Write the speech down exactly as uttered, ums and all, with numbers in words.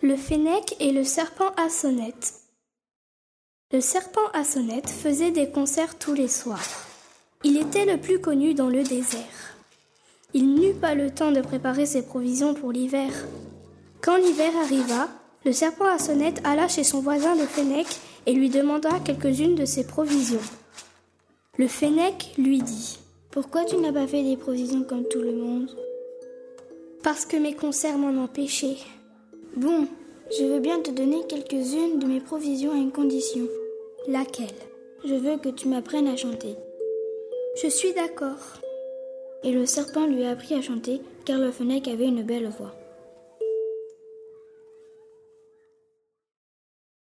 Le fennec et le serpent à sonnette. Le serpent à sonnette faisait des concerts tous les soirs. Il était le plus connu dans le désert. Il n'eut pas le temps de préparer ses provisions pour l'hiver. Quand l'hiver arriva, le serpent à sonnette alla chez son voisin le fennec et lui demanda quelques-unes de ses provisions. Le fennec lui dit : « Pourquoi tu n'as pas fait des provisions comme tout le monde ? » ?»« Parce que mes concerts m'en empêchaient. »« Bon, je veux bien te donner quelques-unes de mes provisions à une condition. »« Laquelle ? » ?»« Je veux que tu m'apprennes à chanter. »« Je suis d'accord. » Et le serpent lui a appris à chanter, car le fennec avait une belle voix.